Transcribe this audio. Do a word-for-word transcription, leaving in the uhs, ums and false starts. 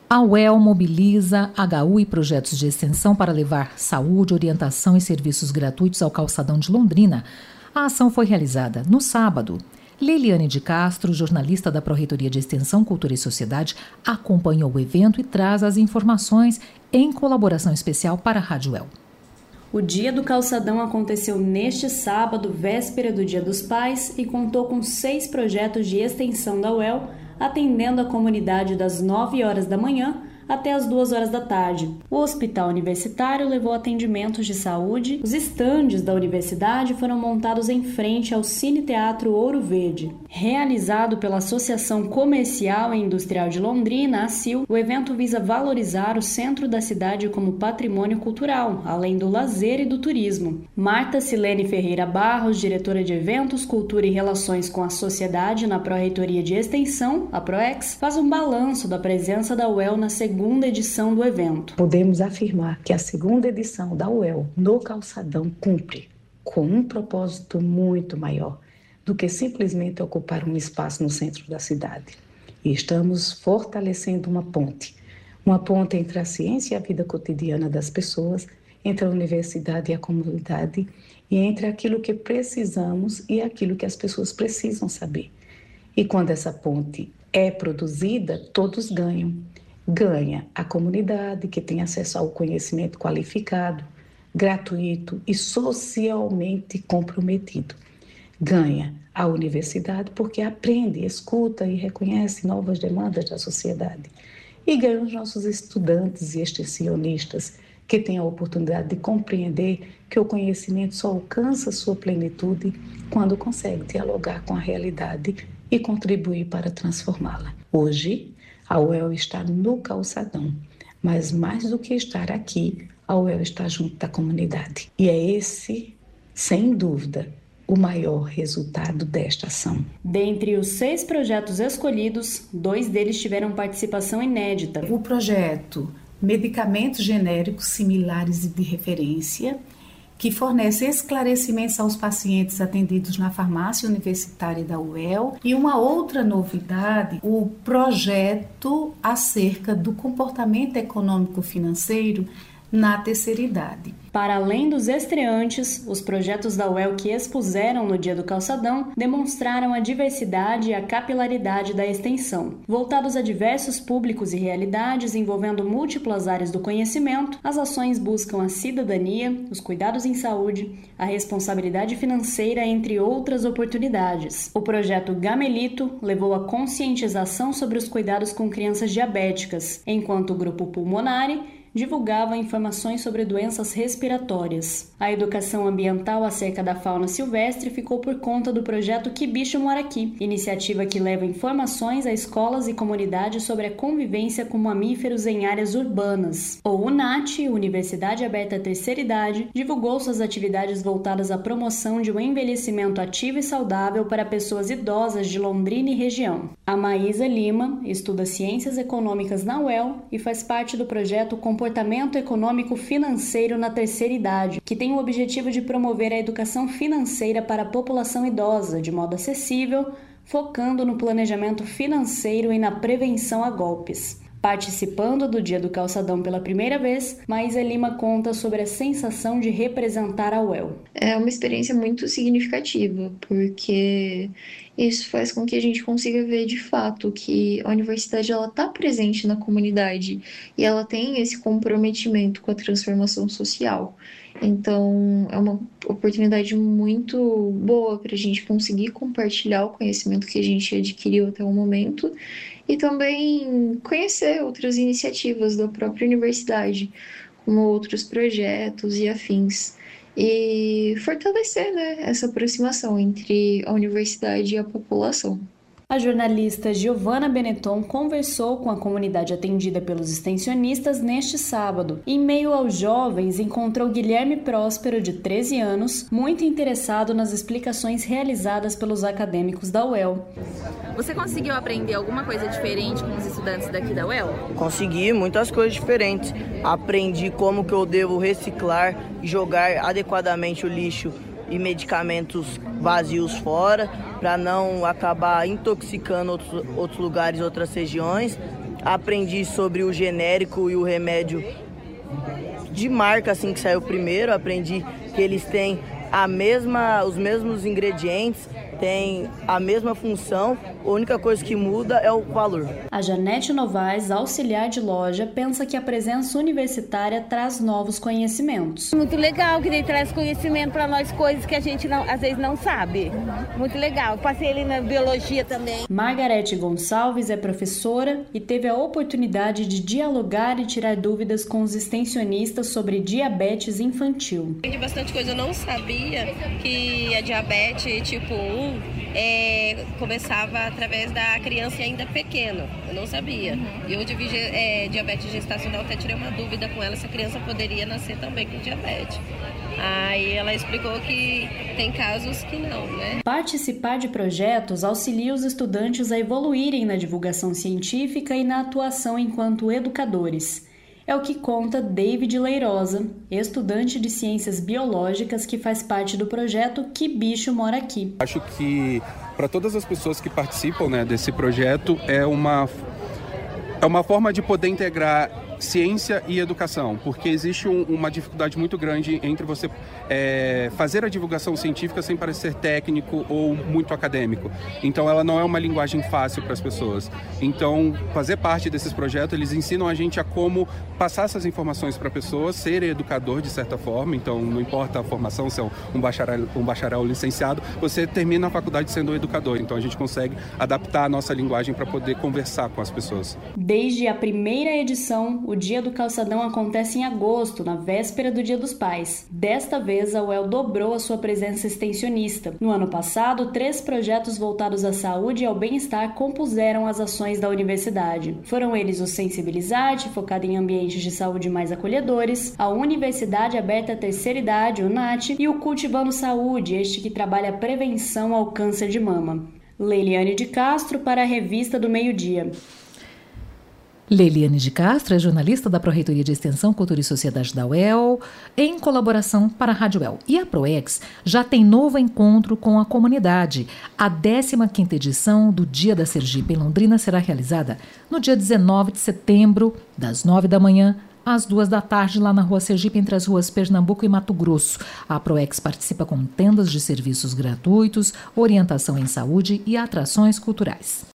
A U E L mobiliza H U e projetos de extensão para levar saúde, orientação e serviços gratuitos ao calçadão de Londrina. A ação foi realizada no sábado. Liliane de Castro, jornalista da Pró-Reitoria de Extensão, Cultura e Sociedade, acompanhou o evento e traz as informações em colaboração especial para a Rádio U E L. O Dia do Calçadão aconteceu neste sábado, véspera do Dia dos Pais, e contou com seis projetos de extensão da U E L, atendendo a comunidade das nove horas da manhã até as duas horas da tarde. O Hospital Universitário levou atendimentos de saúde. Os estandes da universidade foram montados em frente ao Cine Teatro Ouro Verde. Realizado pela Associação Comercial e Industrial de Londrina, a ACIL, o evento visa valorizar o centro da cidade como patrimônio cultural, além do lazer e do turismo. Marta Silene Ferreira Barros, diretora de Eventos, Cultura e Relações com a Sociedade na Pró-Reitoria de Extensão, a PROEX, faz um balanço da presença da U E L na segunda segunda edição do evento. Podemos afirmar que a segunda edição da U E L no Calçadão cumpre com um propósito muito maior do que simplesmente ocupar um espaço no centro da cidade. E estamos fortalecendo uma ponte, uma ponte entre a ciência e a vida cotidiana das pessoas, entre a universidade e a comunidade, e entre aquilo que precisamos e aquilo que as pessoas precisam saber. E quando essa ponte é produzida, todos ganham. Ganha a comunidade, que tem acesso ao conhecimento qualificado, gratuito e socialmente comprometido. Ganha a universidade, porque aprende, escuta e reconhece novas demandas da sociedade. E ganha os nossos estudantes e extensionistas, que têm a oportunidade de compreender que o conhecimento só alcança sua plenitude quando consegue dialogar com a realidade e contribuir para transformá-la. Hoje, a U E L está no calçadão, mas mais do que estar aqui, a U E L está junto da comunidade. E é esse, sem dúvida, o maior resultado desta ação. Dentre os seis projetos escolhidos, dois deles tiveram participação inédita. O projeto Medicamentos Genéricos Similares e de Referência, que fornece esclarecimentos aos pacientes atendidos na farmácia universitária da U E L. E uma outra novidade, o projeto acerca do comportamento econômico-financeiro na terceira idade. Para além dos estreantes, os projetos da U E L que expuseram no Dia do Calçadão demonstraram a diversidade e a capilaridade da extensão. Voltados a diversos públicos e realidades envolvendo múltiplas áreas do conhecimento, as ações buscam a cidadania, os cuidados em saúde, a responsabilidade financeira, entre outras oportunidades. O projeto Gamelito levou a conscientização sobre os cuidados com crianças diabéticas, enquanto o grupo Pulmonare divulgava informações sobre doenças respiratórias. A educação ambiental acerca da fauna silvestre ficou por conta do projeto Que Bicho Mora Aqui, iniciativa que leva informações a escolas e comunidades sobre a convivência com mamíferos em áreas urbanas. O UNAT, Universidade Aberta à Terceira Idade, divulgou suas atividades voltadas à promoção de um envelhecimento ativo e saudável para pessoas idosas de Londrina e região. A Maísa Lima estuda Ciências Econômicas na U E L e faz parte do projeto Comportamento Econômico Financeiro na Terceira Idade, que tem o objetivo de promover a educação financeira para a população idosa de modo acessível, focando no planejamento financeiro e na prevenção a golpes. Participando do Dia do Calçadão pela primeira vez, Maísa Lima conta sobre a sensação de representar a U E L. É uma experiência muito significativa, porque isso faz com que a gente consiga ver de fato que a universidade está presente na comunidade e ela tem esse comprometimento com a transformação social. Então, é uma oportunidade muito boa para a gente conseguir compartilhar o conhecimento que a gente adquiriu até o momento e também conhecer outras iniciativas da própria universidade, como outros projetos e afins. E fortalecer, né, essa aproximação entre a universidade e a população. A jornalista Giovana Benetton conversou com a comunidade atendida pelos extensionistas neste sábado. Em meio aos jovens, encontrou Guilherme Próspero, de treze anos, muito interessado nas explicações realizadas pelos acadêmicos da U E L. Você conseguiu aprender alguma coisa diferente com os estudantes daqui da U E L? Consegui muitas coisas diferentes. Aprendi como que eu devo reciclar e jogar adequadamente o lixo e medicamentos vazios fora, para não acabar intoxicando outros, outros lugares, outras regiões. aprendi sobre o genérico e o remédio de marca assim que saiu primeiro. Aprendi que eles têm a mesma, os mesmos ingredientes, tem a mesma função, a única coisa que muda é o valor. A Janete Novaes, auxiliar de loja, pensa que a presença universitária traz novos conhecimentos. Muito legal que ele traz conhecimento para nós, coisas que a gente não, às vezes não sabe. Muito legal. Passei ali na biologia também. Margarete Gonçalves é professora e teve a oportunidade de dialogar e tirar dúvidas com os extensionistas sobre diabetes infantil. Aprendi bastante coisa, eu não sabia que a diabetes tipo um É, começava através da criança ainda pequena, eu não sabia. Uhum. E eu tive é, diabetes gestacional, até tirei uma dúvida com ela se a criança poderia nascer também com diabetes. Aí ela explicou que tem casos que não, né? Participar de projetos auxilia os estudantes a evoluírem na divulgação científica e na atuação enquanto educadores. É o que conta David Leirosa, estudante de Ciências Biológicas que faz parte do projeto Que Bicho Mora Aqui. Acho que para todas as pessoas que participam, né, desse projeto é uma, é uma forma de poder integrar ciência e educação, porque existe um, uma dificuldade muito grande entre você é, fazer a divulgação científica sem parecer técnico ou muito acadêmico. Então ela não é uma linguagem fácil para as pessoas. Então fazer parte desses projetos, eles ensinam a gente a como passar essas informações para a pessoa, ser educador de certa forma. Então não importa a formação, se é um bacharel, um bacharel licenciado, você termina a faculdade sendo um educador. Então a gente consegue adaptar a nossa linguagem para poder conversar com as pessoas. Desde a primeira edição, o Dia do Calçadão acontece em agosto, na véspera do Dia dos Pais. Desta vez, a U E L dobrou a sua presença extensionista. No ano passado, três projetos voltados à saúde e ao bem-estar compuseram as ações da universidade. Foram eles o Sensibilizarte, focado em ambientes de saúde mais acolhedores, a Universidade Aberta à Terceira Idade, o NAT, e o Cultivando Saúde, este que trabalha a prevenção ao câncer de mama. Leiliane de Castro para a Revista do Meio-Dia. Leiliane de Castro é jornalista da Pró-Reitoria de Extensão, Cultura e Sociedade da U E L, em colaboração para a Rádio U E L. E a ProEx já tem novo encontro com a comunidade. A décima quinta edição do Dia da Sergipe em Londrina será realizada no dia dezenove de setembro, das nove da manhã às duas da tarde, lá na Rua Sergipe, entre as ruas Pernambuco e Mato Grosso. A ProEx participa com tendas de serviços gratuitos, orientação em saúde e atrações culturais.